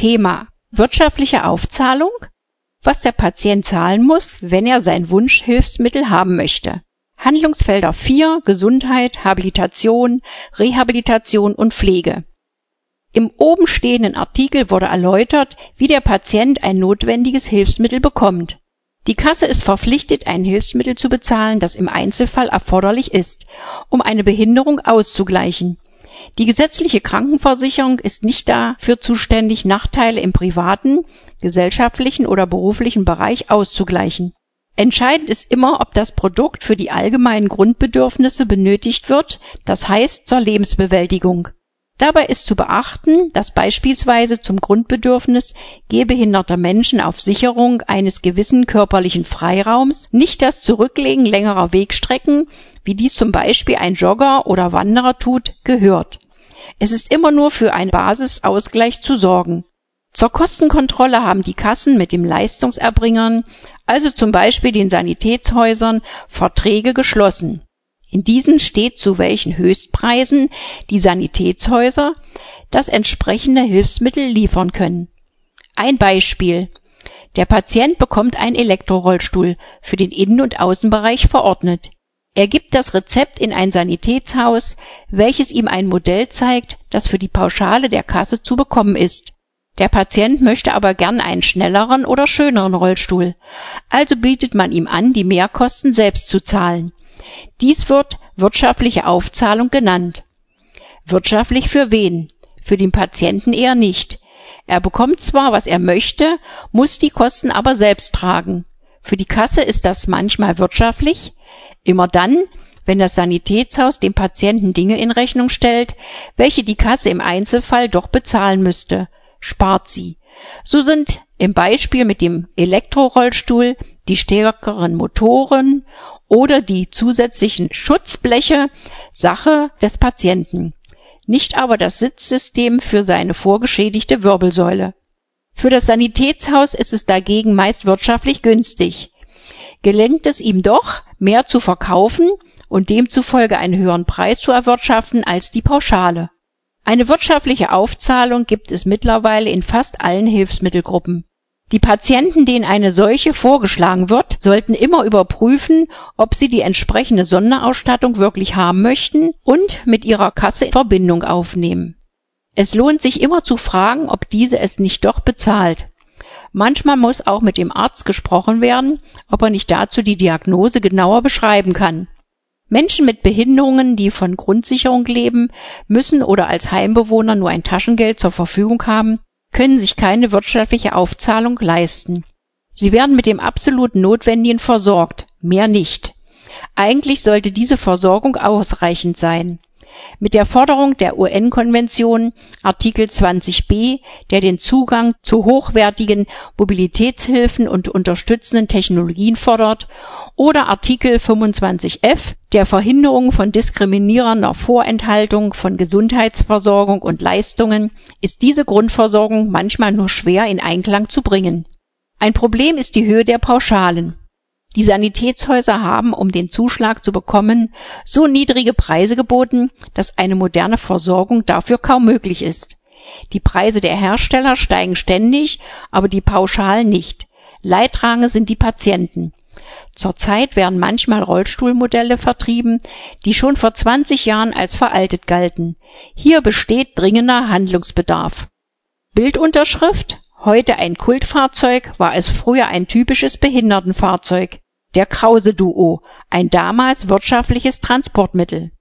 Thema wirtschaftliche Aufzahlung, was der Patient zahlen muss, wenn er sein Wunschhilfsmittel haben möchte. Handlungsfelder 4: Gesundheit, Habilitation, Rehabilitation und Pflege. Im oben stehenden Artikel wurde erläutert, wie der Patient ein notwendiges Hilfsmittel bekommt. Die Kasse ist verpflichtet, ein Hilfsmittel zu bezahlen, das im Einzelfall erforderlich ist, um eine Behinderung auszugleichen. Die gesetzliche Krankenversicherung ist nicht dafür zuständig, Nachteile im privaten, gesellschaftlichen oder beruflichen Bereich auszugleichen. Entscheidend ist immer, ob das Produkt für die allgemeinen Grundbedürfnisse benötigt wird, das heißt zur Lebensbewältigung. Dabei ist zu beachten, dass beispielsweise zum Grundbedürfnis gehbehinderter Menschen auf Sicherung eines gewissen körperlichen Freiraums nicht das Zurücklegen längerer Wegstrecken, wie dies zum Beispiel ein Jogger oder Wanderer tut, gehört. Es ist immer nur für einen Basisausgleich zu sorgen. Zur Kostenkontrolle haben die Kassen mit den Leistungserbringern, also zum Beispiel den Sanitätshäusern, Verträge geschlossen. In diesen steht, zu welchen Höchstpreisen die Sanitätshäuser das entsprechende Hilfsmittel liefern können. Ein Beispiel: Der Patient bekommt einen Elektrorollstuhl für den Innen- und Außenbereich verordnet. Er gibt das Rezept in ein Sanitätshaus, welches ihm ein Modell zeigt, das für die Pauschale der Kasse zu bekommen ist. Der Patient möchte aber gern einen schnelleren oder schöneren Rollstuhl, also bietet man ihm an, die Mehrkosten selbst zu zahlen. Dies wird wirtschaftliche Aufzahlung genannt. Wirtschaftlich für wen? Für den Patienten eher nicht. Er bekommt zwar, was er möchte, muss die Kosten aber selbst tragen. Für die Kasse ist das manchmal wirtschaftlich, immer dann, wenn das Sanitätshaus dem Patienten Dinge in Rechnung stellt, welche die Kasse im Einzelfall doch bezahlen müsste, spart sie. So sind im Beispiel mit dem Elektrorollstuhl die stärkeren Motoren oder die zusätzlichen Schutzbleche Sache des Patienten, nicht aber das Sitzsystem für seine vorgeschädigte Wirbelsäule. Für das Sanitätshaus ist es dagegen meist wirtschaftlich günstig. Gelingt es ihm doch, mehr zu verkaufen und demzufolge einen höheren Preis zu erwirtschaften als die Pauschale. Eine wirtschaftliche Aufzahlung gibt es mittlerweile in fast allen Hilfsmittelgruppen. Die Patienten, denen eine solche vorgeschlagen wird, sollten immer überprüfen, ob sie die entsprechende Sonderausstattung wirklich haben möchten und mit ihrer Kasse in Verbindung aufnehmen. Es lohnt sich immer zu fragen, ob diese es nicht doch bezahlt. Manchmal muss auch mit dem Arzt gesprochen werden, ob er nicht dazu die Diagnose genauer beschreiben kann. Menschen mit Behinderungen, die von Grundsicherung leben, müssen oder als Heimbewohner nur ein Taschengeld zur Verfügung haben, können sich keine wirtschaftliche Aufzahlung leisten. Sie werden mit dem absolut Notwendigen versorgt, mehr nicht. Eigentlich sollte diese Versorgung ausreichend sein. Mit der Forderung der UN-Konvention Artikel 20b, der den Zugang zu hochwertigen Mobilitätshilfen und unterstützenden Technologien fordert, oder Artikel 25f, der Verhinderung von diskriminierender Vorenthaltung von Gesundheitsversorgung und Leistungen, ist diese Grundversorgung manchmal nur schwer in Einklang zu bringen. Ein Problem ist die Höhe der Pauschalen. Die Sanitätshäuser haben, um den Zuschlag zu bekommen, so niedrige Preise geboten, dass eine moderne Versorgung dafür kaum möglich ist. Die Preise der Hersteller steigen ständig, aber die Pauschalen nicht. Leidtragende sind die Patienten. Zurzeit werden manchmal Rollstuhlmodelle vertrieben, die schon vor 20 Jahren als veraltet galten. Hier besteht dringender Handlungsbedarf. Bildunterschrift: Heute ein Kultfahrzeug, war es früher ein typisches Behindertenfahrzeug. Der Krause-Duo, ein damals wirtschaftliches Transportmittel.